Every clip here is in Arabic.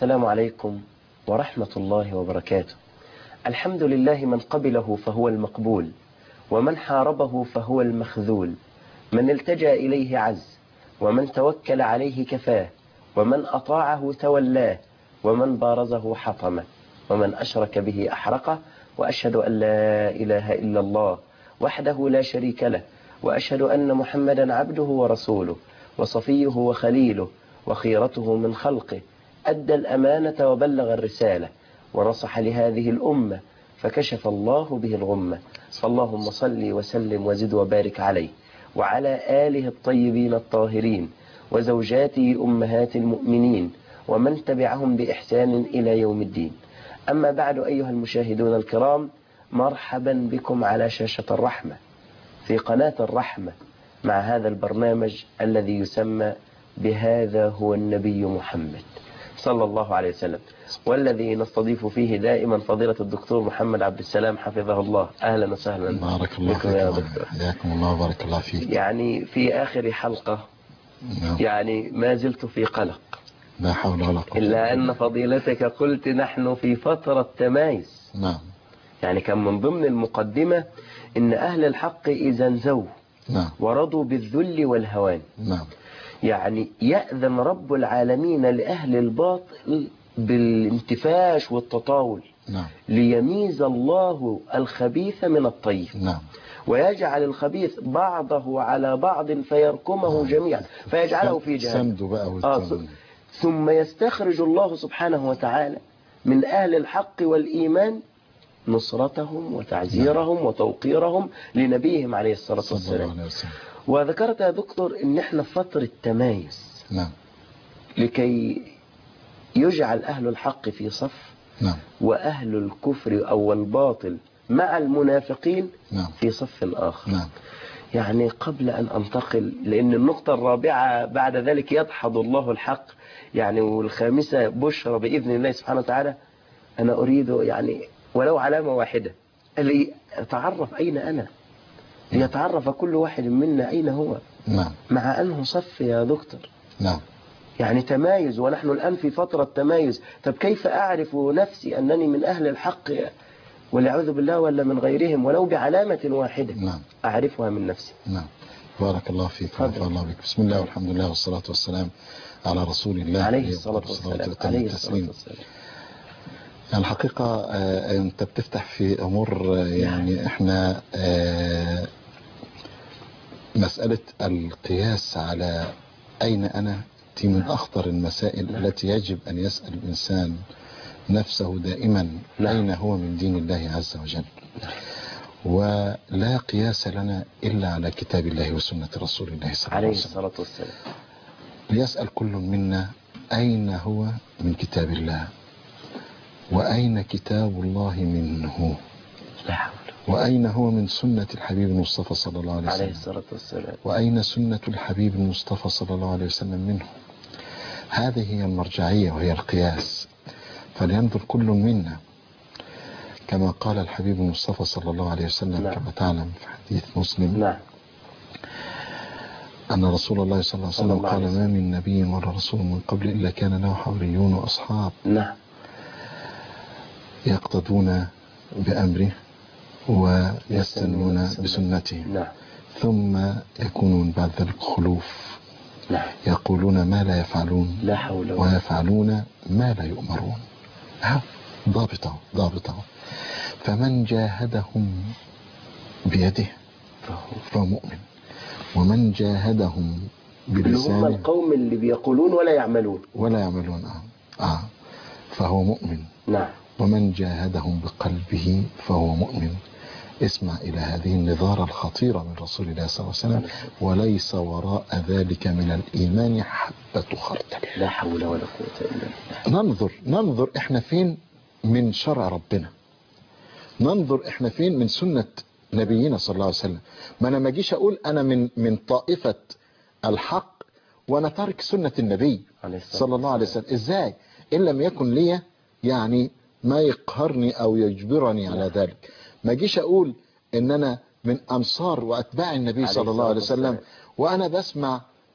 السلام عليكم ورحمة الله وبركاته. الحمد لله من قبله فهو المقبول، ومن حاربه فهو المخذول، من التجأ إليه عز، ومن توكل عليه كفاه، ومن أطاعه تولاه، ومن بارزه حطمه، ومن أشرك به أحرقه. وأشهد أن لا إله إلا الله وحده لا شريك له، وأشهد أن محمدا عبده ورسوله وصفيه وخليله وخيرته من خلقه، أدى الأمانة وبلغ الرسالة ونصح لهذه الأمة فكشف الله به الغمة. فاللهم صل وسلم وزد وبارك عليه وعلى آله الطيبين الطاهرين وزوجاته أمهات المؤمنين ومن تبعهم بإحسان إلى يوم الدين. أما بعد، أيها المشاهدون الكرام، مرحبا بكم على شاشة الرحمة في قناة الرحمة مع هذا البرنامج الذي يسمى بهذا هو النبي محمد صلى الله عليه وسلم، والذي نستضيف فيه دائما فضيلة الدكتور محمد عبد السلام حفظه الله. أهلا وسهلا. بارك الله فيكم يا دكتور. حياكم الله وبارك الله فيك. يعني في آخر حلقة يعني ما زلت في قلق، لا حول ولا قوة إلا أن فضيلتك قلت نحن في فترة تمايز. نعم. يعني كان من ضمن المقدمة إن أهل الحق إذا انزوا نعم ورضوا بالذل والهوان، نعم، يعني يأذن رب العالمين لأهل الباطل بالانتفاش والتطاول. نعم. ليميز الله الخبيث من الطيب. نعم. ويجعل الخبيث بعضه على بعض فيركمه جميعا فيجعله في جهنم. ثم يستخرج الله سبحانه وتعالى من أهل الحق والإيمان نصرتهم وتعزيرهم وتوقيرهم لنبيهم عليه الصلاة والسلام. وذكرت يا دكتور ان احنا في فترة تمايز. نعم. لكي يجعل أهل الحق في صف، نعم، وأهل الكفر أو الباطل مع المنافقين نعم في صف آخر. نعم. يعني قبل أن أنتقل، لأن النقطة الرابعة بعد ذلك يدحض الله الحق، يعني والخامسة بشرى بإذن الله سبحانه وتعالى، أنا أريد يعني ولو علامة واحدة ليتعرف أين أنا، ليتعرف كل واحد منا أين هو. نعم. مع أنه صف يا دكتور. نعم. يعني تمايز، ونحن الآن في فترة تمايز. طب كيف أعرف نفسي أنني من أهل الحق والعوذ بالله ولا من غيرهم ولو بعلامة واحدة؟ نعم. أعرفها من نفسي. نعم. بارك الله فيك ونفع الله بك. بسم الله والحمد لله والصلاة والسلام على رسول الله عليه الصلاة والسلام. الحقيقة أنت بتفتح في أمور يعني إحنا مسألة القياس على أين أنا دي من أخطر المسائل التي يجب أن يسأل الإنسان نفسه دائما أين هو من دين الله عز وجل. ولا قياس لنا إلا على كتاب الله وسنة رسول الله صلى الله عليه وسلم عليه الصلاة والسلام. ليسأل كل منا أين هو من كتاب الله، وأين كتاب الله منه، وأين هو من سنة الحبيب المصطفى صلى الله عليه وسلم عليه الصلاة والسلام، وأين سنة الحبيب المصطفى صلى الله عليه وسلم منه. هذه هي المرجعية وهي القياس. فلينظر كل منا كما قال الحبيب المصطفى صلى الله عليه وسلم كما تعلم في حديث مسلم أن رسول الله صلى الله عليه وسلم قال ما من نبي ولا رسول من قبل إلا كان له حوريون وأصحاب يقتدون بأمره ويستنون بسنته، ثم يكونون بعد ذلك خلوف يقولون ما لا يفعلون ويفعلون ما لا يؤمرون. ضابطه. فمن جاهدهم بيده فهو مؤمن، ومن جاهدهم بلسانه، هم القوم اللي بيقولون ولا يعملون فهو مؤمن. نعم. ومن جاهدهم بقلبه فهو مؤمن. اسمع إلى هذه النظارة الخطيرة من رسول الله صلى الله عليه وسلم. وليس وراء ذلك من الإيمان حبة خردل. لا حول ولا قوة إلا بالله. ننظر إحنا فين من شرع ربنا، ننظر إحنا فين من سنة نبينا صلى الله عليه وسلم. ما أنا ما اجيش أقول أنا من طائفة الحق وأنا تارك سنة النبي صلى الله عليه وسلم. إزاي؟ إن لم يكن لي يعني ما يقهرني أو يجبرني على ذلك. ما اجيش أقول إن أنا من أنصار وأتباع النبي صلى الله عليه وسلم وأنا بسمع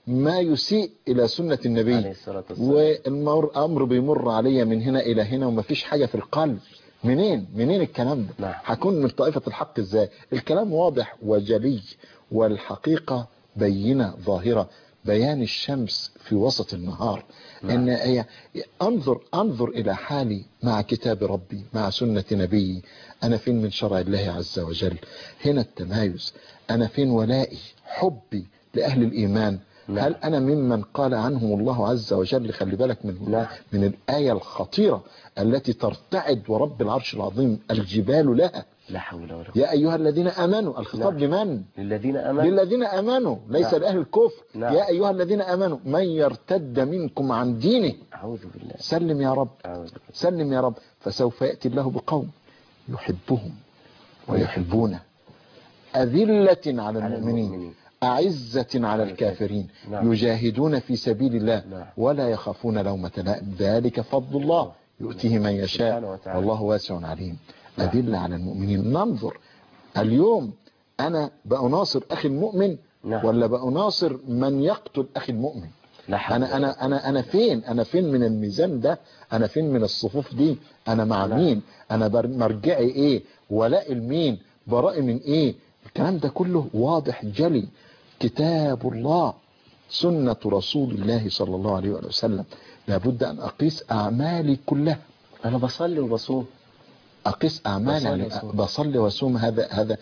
ما يسيء إلى سنة عليه النبي، الصلاة والسلام. والأمر بيمر عليا من هنا إلى هنا ومفيش حاجة في القلب. منين الكلام ده؟ نعم. هكون من طائفة الحق إزاي؟ الكلام واضح وجلي، والحقيقة بينة ظاهرة، بيان الشمس في وسط النهار. نعم. إن هي أنظر إلى حالي مع كتاب ربي، مع سنة نبيي. أنا فين من شرع الله عز وجل؟ هنا التمايز. أنا فين ولائي، حبي لأهل الإيمان؟ نعم. هل أنا ممن قال عنهم الله عز وجل؟ خلي بالك نعم. من الآية الخطيرة التي ترتعد ورب العرش العظيم الجبال لها. لا حول ولا قوة. يا أيها الذين آمنوا، الخطاب نعم. لمن؟ للذين آمنوا. للذين آمنوا، ليس نعم. لأهل الكفر. نعم. يا أيها الذين آمنوا من يرتد منكم عن دينه. أعوذ بالله. سلم يا رب، أعوذ بالله. سلم يا رب. فسوف يأتي الله بقوم يحبهم ويحبونه، أذلة على المؤمنين أعزة على الكافرين، نعم. يجاهدون في سبيل الله نعم. ولا يخافون لومة لائم، ذلك فضل الله يؤتيه من سبحانه يشاء وتعالى. والله واسع عليم. نعم. أذلة على المؤمنين. ننظر اليوم، أنا بأناصر أخي المؤمن نعم. ولا بأناصر من يقتل أخي المؤمن؟ لا حول ولا قوة. أنا فين من الميزان ده؟ أنا فين من الصفوف دي؟ أنا مع نعم. مين؟ أنا مرجعي إيه؟ ولاء المين؟ برائي من إيه؟ الكلام ده كله واضح جلي. كتاب الله، سنة رسول الله صلى الله عليه وسلم. لابد أن أقيس أعمالي كلها. أنا بصلي وبصوم. أقيس أعمالي، يعني وصوم. بصلي وأصوم. هذا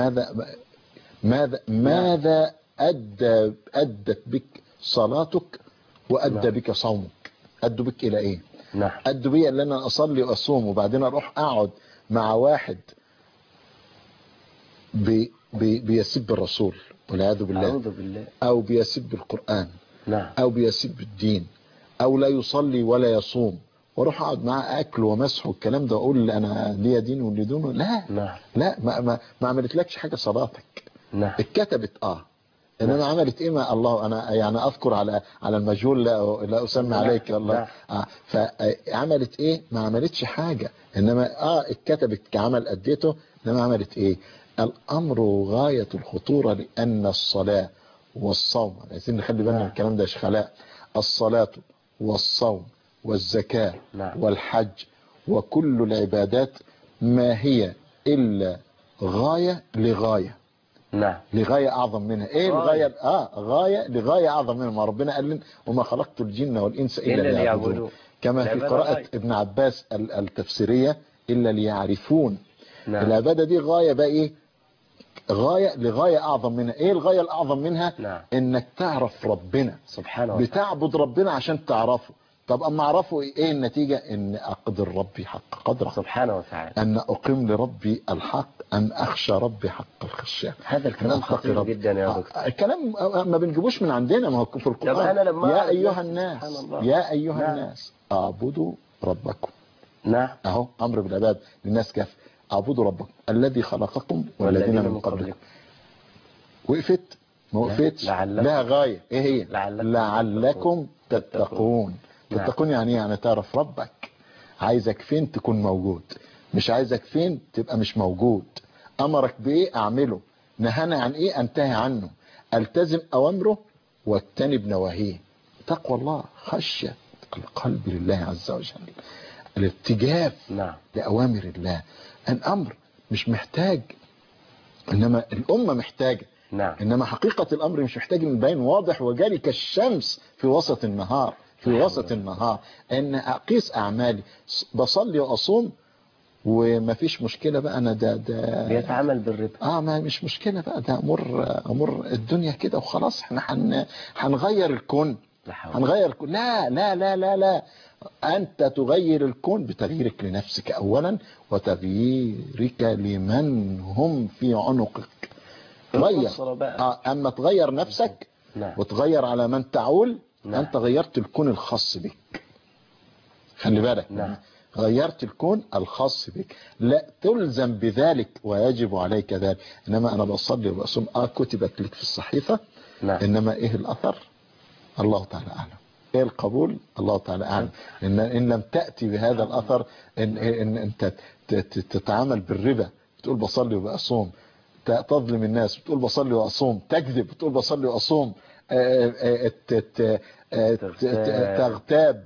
ماذا أدت بك صلاتك وأدى نعم. بك صومك؟ أدوا بك إلى إيه؟ نعم. أدوا بي أن أنا أصلي وأصوم وبعدين أروح أقعد مع واحد بيسب الرسول والعياذ بالله، أعوذ بالله. أو بيسب القرآن، نعم. أو بيسب الدين، أو لا يصلي ولا يصوم، واروح اقعد معاه اكل ومسح والكلام ده واقول انا ليا دين واللي دونه؟ لا. نعم. لا، ما عملتلكش حاجه صلاتك. نعم. اتكتبت انما نعم. عملت ايه؟ ما الله، انا يعني اذكر على المجهول، لا اسمي نعم. عليك الله. نعم. فعملت ايه؟ ما عملتش حاجه، انما اتكتبت كعمل اديته، انما عملت ايه؟ الامر غايه الخطوره، لان الصلاه والصوم، عايزين نخلي بالنا من الكلام ده يا شيخ علاء. الصلاه والصوم والزكاه نعم. والحج وكل العبادات ما هي الا غايه لغايه، نعم. لغاية أعظم منها. إيه الغاية؟ غاية لغاية أعظم منها. ما ربنا قال لنا وما خلقت الجن والإنس إلا ليعبدون، كما في قراءة ابن عباس التفسيرية إلا ليعرفون. نعم. العبادة دي غاية بقى إيه؟ غاية لغاية أعظم منها. إيه الغاية الأعظم منها؟ نعم. إنك تعرف ربنا سبحانه وتعالى. بتعبد ربنا عشان تعرفه. طب أما أعرفه إيه النتيجة؟ إن أقدر ربي حق قدره سبحانه وتعالى، أن أقيم لربي الحق، أن أخشى ربي حق الخشية. هذا الكلام خطير جدا يا دكتور. الكلام ما بنجيبوش من عندنا، ما هو في القرآن. طب أنا لما يا أيها الناس، يا أيها نعم. الناس اعبدوا ربكم. نعم. أهو أمر بالعباد للناس كافة. اعبدوا ربكم الذي خلقكم والذين من قبلكم. وقفت؟ ما وقفتش. لها غاية. إيه هي؟ لعلكم تتقون. تتقون يعني يعني تعرف ربك عايزك فين تكون موجود، مش عايزك فين تبقى مش موجود. أمرك بإيه أعمله، نهانا عن إيه أنتهي عنه، ألتزم أوامره واجتنب نواهيه. تقوى الله، خشية القلب لله عز وجل، الارتجاف لأوامر الله. الأمر مش محتاج، إنما الأمة محتاجة. إنما حقيقة الأمر مش محتاج إن يبين واضح وجالي كالشمس في وسط النهار، في وسط النهار. ان اقيس اعمالي، بصلي واصوم وما فيش مشكلة بقى، انا ده بيتعامل بالربا. ما مش مشكلة بقى، ده امر الدنيا كده وخلاص. احنا هنغير الكون، هنغير الكون. لا لا لا لا لا، انت تغير الكون بتغييرك لنفسك اولا، وتغييرك لمن هم في عنقك. غير اما تغير نفسك وتغير على من تعول، أنت غيرت الكون الخاص بك. خلي بالك، غيرت الكون الخاص بك، لا تلزم بذلك ويجب عليك ذلك. إنما أنا بصلي وبصوم، كتبت لك في الصحيفة، إنما إيه الأثر؟ الله تعالى أعلم. إيه القبول؟ الله تعالى أعلم. إن لم تأتي بهذا الأثر، إن أنت تتعامل بالربا، تقول بصلي وبصوم، تظلم الناس، بتقول بصلي واصوم، تكذب بتقول بصلي واصوم، تغتاب،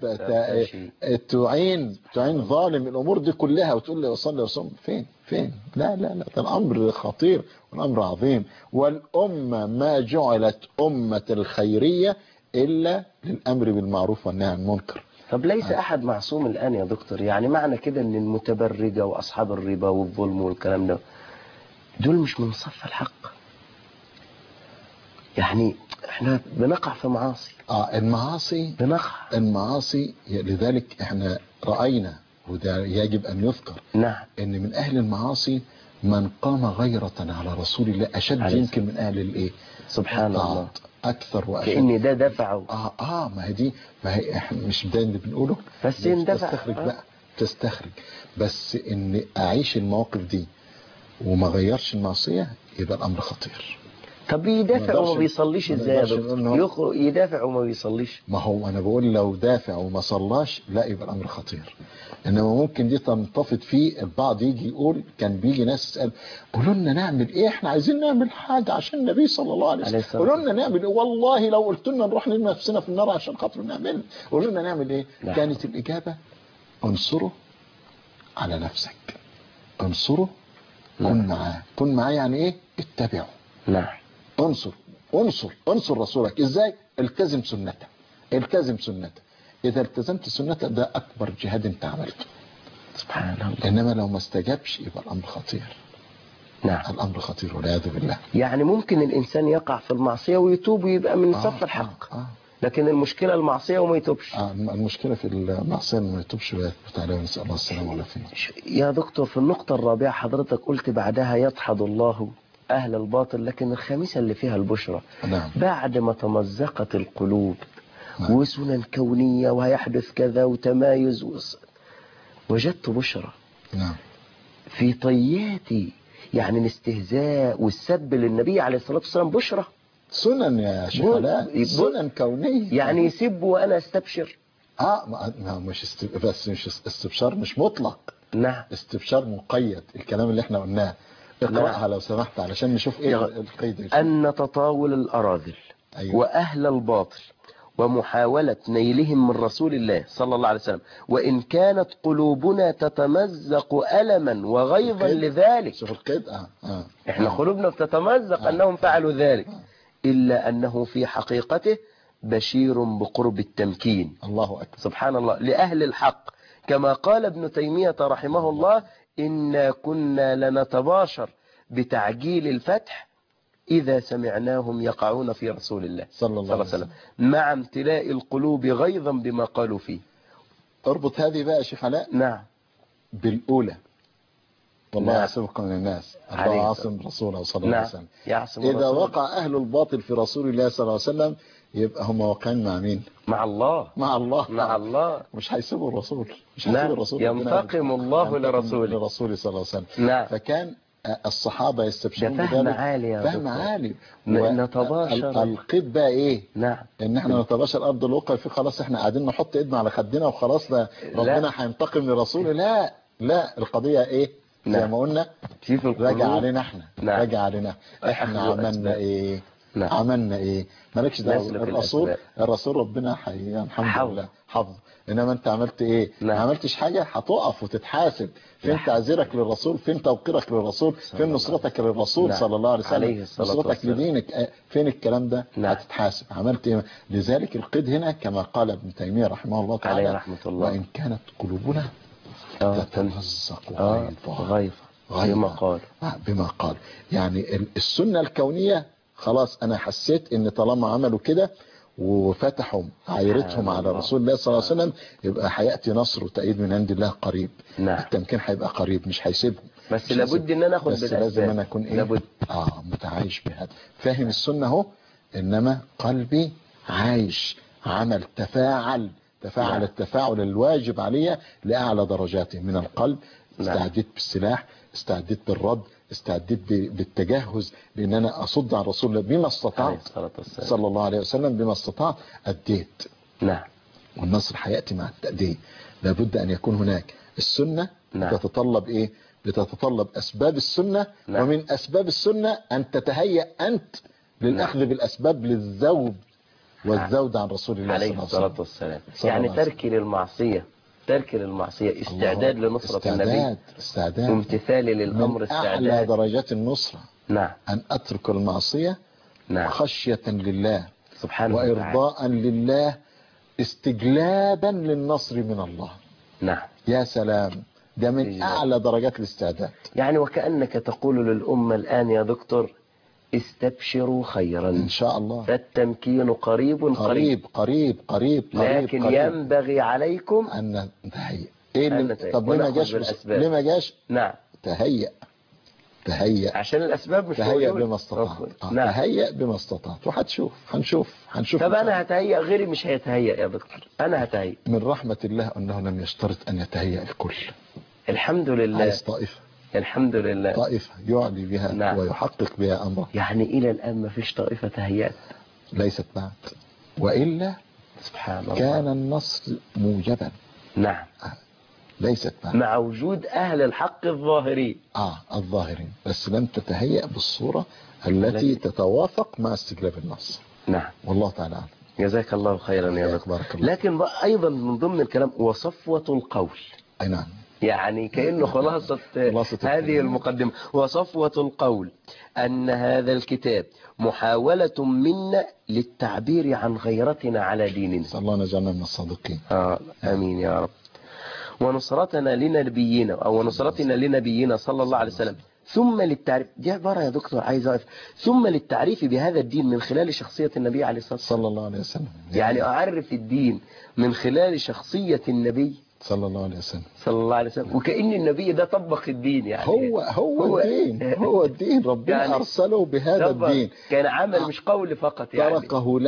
تعين ظالم، الامور دي كلها وتقول لي اصلي واصوم، فين؟ لا لا لا، ده الامر خطير والامر عظيم. والامه ما جعلت امه الخيريه الا للامر بالمعروف والنهي عن المنكر. طب ليس احد معصوم الان يا دكتور؟ يعني معنى كده ان المتبرجه واصحاب الربا والظلم والكلام ده دول مش من صف الحق؟ يعني احنا بنقع في معاصي. المعاصي لذلك احنا رأينا، وده يجب ان يذكر، نعم، ان من اهل المعاصي من قام غيرة على رسول الله اشد يمكن من اهل الايه، سبحان الله، اكثر واشد. كأن ده دفعه. ما هي احنا مش ده اللي بنقوله، بس يندفع. تستخرج بقى، تستخرج. بس ان اعيش المواقف دي وما غيرش المعصية يبقى الامر خطير. طب يدافع وما بيصليش ازاي يا دكتور؟ يخرج يدافع وما بيصليش. ما هو انا بقول لو دافع وما صلاش لا يبقى الامر خطير. انما ممكن دي تنتفض فيه البعض، يجي يقول، كان بيجي ناس تسال قولوا لنا نعمل ايه، احنا عايزين نعمل حاجه عشان النبي صلى الله عليه وسلم، قولوا لنا نعمل ايه، والله لو قلت لنا نروح نرمي نفسنا في النار عشان خاطر نعمل، قولوا لنا نعمل ايه. كانت الاجابه انصره على نفسك، انصره، كن معاه يعني ايه، اتبعه. نعم، انصر رسولك. ازاي؟ التزم سنته. اذا التزمت سنته ده اكبر جهاد انت عملته. سبحان الله. انما لو ما استجابش يبقى الامر خطير. نعم، الامر خطير والعياذ بالله. يعني ممكن الانسان يقع في المعصيه ويتوب ويبقى من صف الحق. لكن المشكله المعصيه وما يتوبش. المشكله في المعصيه وما يتوبش ويثبت عليها، ونسال الله السلامه والعافيه. يا دكتور في النقطه الرابعه حضرتك قلت بعدها يدحض الله أهل الباطل، لكن الخامسة اللي فيها البشرى. نعم. بعد ما تمزقت القلوب. نعم. وسنن كونية وهيحدث كذا وتمايز وجدت بشرى. نعم. في طياتي يعني الاستهزاء والسب للنبي عليه الصلاة والسلام بشرى. سنن يا شيخ علاء، سنن كونية. يعني يسب وأنا استبشر. بس مش استبشار مش مطلق. نعم. استبشار مقيد، الكلام اللي احنا قلناه اقرأها. نعم. لو سمحت علشان نشوف ايه القيد. أن تطاول الأراذل. أيوة. وأهل الباطل ومحاولة نيلهم من رسول الله صلى الله عليه وسلم، وإن كانت قلوبنا تتمزق ألما وغيظا لذلك. شوف القيد. احنا قلوبنا بتتمزق أنهم فعلوا ذلك، إلا أنه في حقيقته بشير بقرب التمكين. الله أكبر. سبحان الله. لأهل الحق كما قال ابن تيمية رحمه الله: إنا كنا لنتباشر بتعجيل الفتح إذا سمعناهم يقعون في رسول الله صلى الله عليه وسلم، مع امتلاء القلوب غيظا بما قالوا فيه. اربط هذه بقى يا شيخ علاء. نعم. بالأولى، والله نعم. يعصمكم من الناس، الله عاصم رسوله صلى الله عليه وسلم. يعصم إذا رسوله. وقع أهل الباطل في رسول الله صلى الله عليه وسلم يبقى هم واقعين مع مين؟ مع الله. مع الله. مع الله. مش هيسيبوا الرسول، مش هيسيبوا الرسول. ينتقم الله لرسوله صلى الله عليه وسلم. نعم. فكان الصحابة يستبشرون بذلك. فهم عالي يا فهم عالي. نتباشر. القيد بقى ايه؟ نعم. ان احنا نتباشر ارض الواقع، في خلاص احنا قاعدين نحط ايدنا على خدنا وخلاص ده ربنا هينتقم لرسوله. لا القضية ايه؟ نعم. زي ما قلنا راجع علينا احنا. نعم. راجع علينا احنا عملنا ايه؟ نعم. عملنا ايه؟ مالكش دعوه. الرسول ربنا الحمد لله حفظ، انما انت عملت ايه؟ نعم. ما عملتش حاجه هتقف وتتحاسب. فين تعذيرك للرسول؟ فين توقيرك للرسول؟ فين نصرتك للرسول صلى الله عليه وسلم؟ نصرتك لدينك فين الكلام ده؟ هتتحاسب. عملت ايه؟ لذلك القيد هنا كما قال ابن تيميه رحمه الله تعالى عليه رحمه الله: وان كانت قلوبنا تتمزق غيظا بما قال. يعني السنه الكونيه خلاص انا حسيت ان طالما عملوا كده وفتحوا عيرتهم على رسول الله صلى الله عليه وسلم يبقى هياتي نصر وتأييد من عند الله قريب. نعم. التمكين هيبقى قريب، مش هيسيبهم. بس لابد ان انا اخد بس لازم انا اكون ايه؟ لابد. متعايش بهذا، فاهم السنه اهو، انما قلبي عايش، عمل، تفاعل. نعم. التفاعل الواجب عليا لاعلى درجاته من القلب. استعديت بالسلاح، استعديت بالرد، استعديت بالتجهز لان انا اصد على رسول الله بما استطعت صلى الله عليه وسلم، بما استطعت اديت. نعم. والنصر هياتي مع التأدية. لابد ان يكون هناك السنه. نعم. تتطلب ايه؟ بتتطلب أسباب السنة. نعم. ومن أسباب السنة أن تتهيأ أنت للأخذ بالأسباب للذوب والذود عن رسول الله صلى عليه الله عليه الصلاة وسلم. والسلام. صلى يعني الله عليه وسلم. ترك للمعصية استعداد لنصرة النبي، استعداد وامتثالي للأمر من أعلى استعداد. درجات النصرة نعم. أن أترك المعصية نعم. خشية لله سبحانه وتعالى. وإرضاء لله استجلابا للنصر من الله. نعم. يا سلام، ده من أعلى درجات الاستعداد. يعني وكأنك تقول للأمة الآن يا دكتور استبشروا خيرا إن شاء الله، فالتمكين قريب قريب قريب قريب قريب لكن قريب. ينبغي عليكم أن نتهيأ. إيه اللي نتهيأ طب ليه ما ونأخذ جاش بالأسباب. ليه ما جاش؟ نعم. تهيأ عشان الأسباب مش تهيأ موجودة. بما استطعت. نعم. تهيأ بما استطعت، وهتشوف هنشوف. طب أنا هتهيأ، غيري مش هيتهيأ يا دكتور، أنا هتهيأ. من رحمة الله أنه لم يشترط أن يتهيأ الكل. الحمد لله. عايز طائفة، الحمد لله. طائفة يعلي بها نعم. ويحقق بها أمره. يعني إلى الآن ما فيش طائفة تهيأت. ليست بعد، وإلا سبحان الله كان النصر موجبا. نعم. ليست بعد، مع وجود أهل الحق الظاهرين. الظاهرين، بس لم تتهيأ بالصورة التي تتوافق مع استجلاب النصر. نعم. والله تعالى أعلم. جزاك الله خيرا يا دكتور. لكن أيضا من ضمن الكلام وصفوة القول. أي نعم. يعني كأنه خلاصة هذه المقدمة. وصفوة القول أن هذا الكتاب محاولة منا للتعبير عن غيرتنا على ديننا. صلى الله نجعلنا من الصادقين. آمين يا رب. ونصرتنا لنبينا أو ونصرتنا لنبينا صلى الله عليه وسلم. ثم للتعريف، دي عبارة يا دكتور عايز أقف، ثم للتعريف بهذا الدين من خلال شخصية النبي عليه الصلاة والسلام. صلى الله عليه وسلم. يعني أعرف الدين من خلال شخصية النبي صلى الله عليه وسلم. صلى الله عليه وسلم. وكأن النبي ده طبق الدين. يعني هو الدين، هو الدين. ربنا يعني أرسله بهذا الدين. كان عمل مش قول فقط. يعني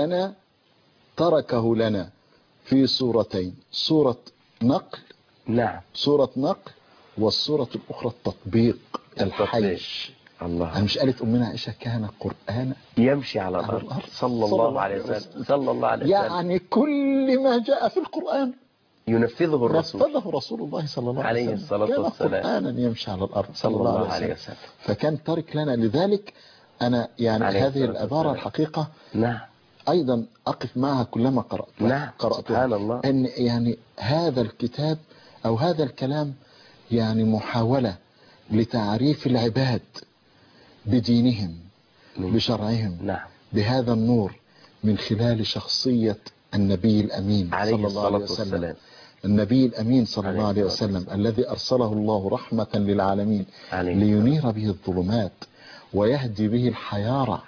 تركه لنا في صورتين، صورة نقل. نعم. صورة نقل، والصورة الأخرى التطبيق الحي. الله. أنا مش قالت أمنا عائشة كان قرآن يمشي على الأرض صلى الله عليه وسلم. صلى الله عليه وسلم. يعني كل ما جاء في القرآن ينفذه الرسول. نفذه رسول الله صلى الله عليه وسلم. عليه الصلاة والسلام. كان قرآنا يمشي على الأرض صلى الله عليه وسلم. فكان ترك لنا. لذلك أنا يعني هذه العبارة الحقيقة نعم أيضا أقف معها كلما قرأتها. نعم. سبحان الله. أن يعني هذا الكتاب أو هذا الكلام يعني محاولة لتعريف العباد بدينهم بشرعهم. نعم. بهذا النور من خلال شخصية النبي الأمين صلى الله عليه وسلم. النبي الأمين صلى الله عليه وسلم الذي أرسله الله رحمة للعالمين لينير به الظلمات ويهدي به الحيارى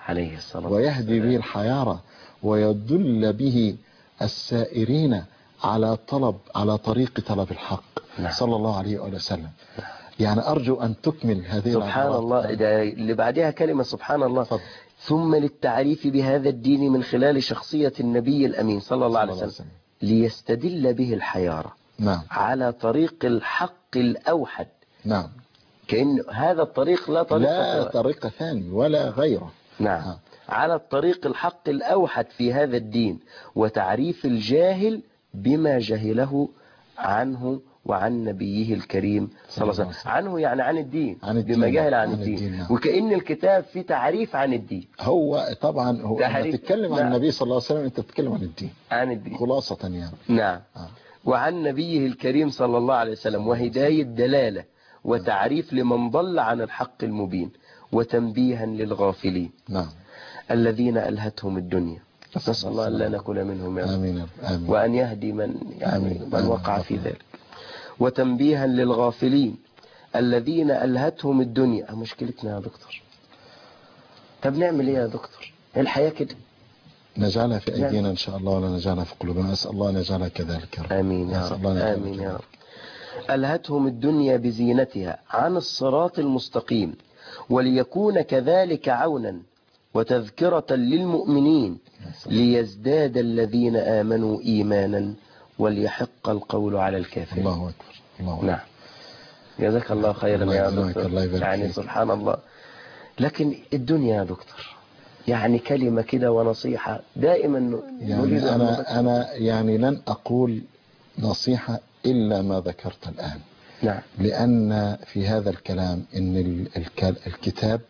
ويدل به السائرين على طريق طلب الحق. نعم. صلى الله عليه وسلم. يعني أرجو أن تكمل هذه سبحان الله. اللي بعدها كلمة سبحان الله. ثم للتعريف بهذا الدين من خلال شخصية النبي الأمين صلى الله عليه وسلم ليستدل به الحيارى. نعم. على طريق الحق الأوحد. نعم. كأن هذا الطريق لا طريق ثاني ولا غيره. نعم. على الطريق الحق الأوحد في هذا الدين، وتعريف الجاهل بما جهله عنه وعن نبيه الكريم صلى الله عليه وسلم. عنه يعني عن الدين، بما جهل عن الدين. وكأن الكتاب فيه تعريف عن الدين. هو طبعا هو لما تتكلم عن النبي صلى الله عليه وسلم انت بتتكلم عن الدين خلاصة يعني. نعم. وعن نبيه الكريم صلى الله عليه وسلم، وهداية دلالة وتعريف لمن ضل عن الحق المبين، وتنبيها للغافلين. نعم. الذين ألهتهم الدنيا. نسأل الله أن لا نكون منهم يا رب. آمين. وأن يهدي من وقع في ذلك. وتنبيها للغافلين الذين ألهتهم الدنيا. مشكلتنا يا دكتور، طب نعمل ايه يا دكتور؟ الحياة كده. نجعلها في أيدينا إن شاء الله ولا نجعلها في قلوبنا. أسأل الله أن يجعلها كذلك يا رب. آمين يا رب. آمين يا رب. ألهتهم الدنيا بزينتها عن الصراط المستقيم، وليكون كذلك عونا وتذكرة للمؤمنين ليزداد الذين آمنوا إيمانا وليحق القول على الكافرين. الله أكبر. الله أكبر. نعم. جزاك الله خيرا يا دكتور. يعني سبحان الله. لكن الدنيا يا دكتور يعني كلمة كده ونصيحة دائما يعني أنا يعني لن أقول نصيحة إلا ما ذكرت الآن. نعم. لأن في هذا الكلام إن الكتاب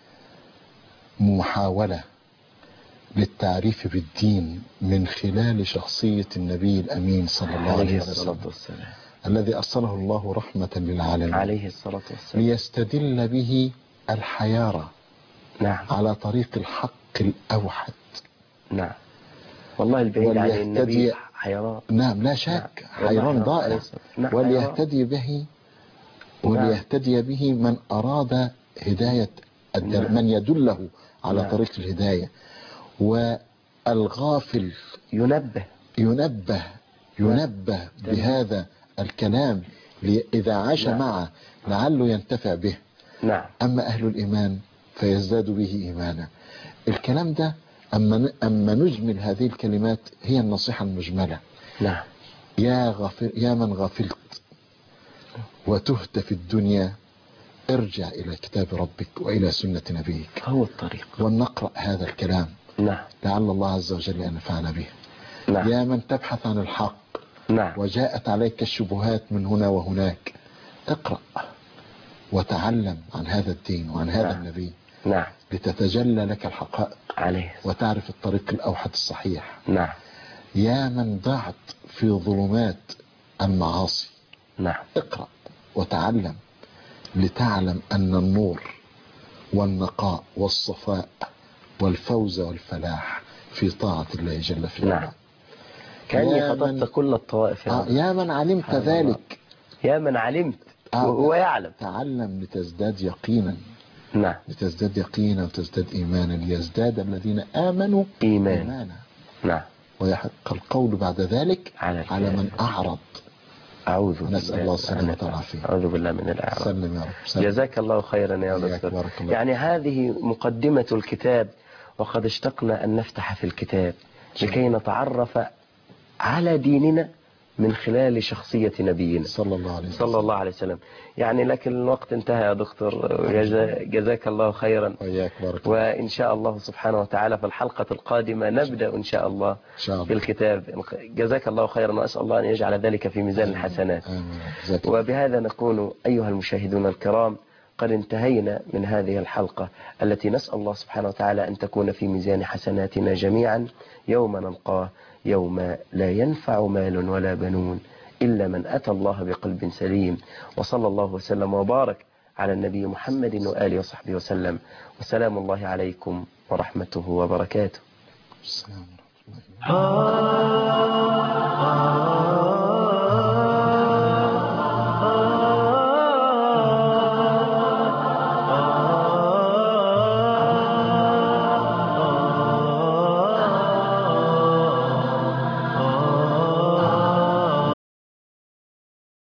محاولة للتعريف بالدين من خلال شخصية النبي الأمين صلى الله عليه وسلم الذي أرسله الله رحمة للعالمين عليه الصلاة والسلام ليستدل به الحيارى نعم. على طريق الحق الأوحد. نعم والله البعيد عن النبي حيران. نعم لا شك حيران ضائع. نعم. وليهتدي به وليهتدي به من أراد هداية نعم. من يدله على نعم. طريق الهداية. والغافل ينبه بهذا الكلام إذا عاش نعم. معه لعله ينتفع به. نعم. أما أهل الإيمان فيزداد به إيمانا. الكلام ده أما نجمل هذه الكلمات هي النصيحة المجملة. نعم. يا من غفلت وتهت في الدنيا ارجع إلى كتاب ربك وإلى سنة نبيك، هو الطريق، ونقرأ هذا الكلام. نعم. لعل الله عز وجل أن ينفعنا به. نعم. يا من تبحث عن الحق. نعم. وجاءت عليك الشبهات من هنا وهناك، اقرأ وتعلم عن هذا الدين وعن هذا نعم. النبي. نعم. لتتجلى لك الحقائق عليه وتعرف الطريق الأوحد الصحيح. نعم. يا من ضعت في ظلمات المعاصي. نعم. اقرأ وتعلم لتعلم أن النور والنقاء والصفاء والفوز والفلاح في طاعة الله جل في علاه. نعم. كأني خطبت كل الطوائف يا من علمت ذلك. يا من علمت وهو يعلم. تعلم لتزداد يقينا. نعم. لتزداد يقينا وتزداد إيمانا ليزداد الذين آمنوا إيمانا. نعم. ويحق القول بعد ذلك على من أعرض. نسأل الله السلامة والعافية. أعوذ بالله من الأعراض. سلم يا رب. جزاك الله خيرا يا دكتور. يعني هذه مقدمة الكتاب، وقد اشتقنا أن نفتح في الكتاب لكي نتعرف على ديننا من خلال شخصية نبينا صلى الله عليه وسلم. يعني لكن الوقت انتهى يا دكتور. جزاك الله خيرا. وإن شاء الله سبحانه وتعالى في الحلقة القادمة نبدأ إن شاء الله في الكتاب. جزاك الله خيرا، وأسأل الله أن يجعل ذلك في ميزان الحسنات. وبهذا نكون أيها المشاهدون الكرام قد انتهينا من هذه الحلقة التي نسأل الله سبحانه وتعالى أن تكون في ميزان حسناتنا جميعا يوم نلقاه، يوم لا ينفع مال ولا بنون إلا من أتى الله بقلب سليم. وصلى الله وسلم وبارك على النبي محمد وآله وصحبه وسلم. وسلام الله عليكم ورحمته وبركاته. السلام ورحمة الله.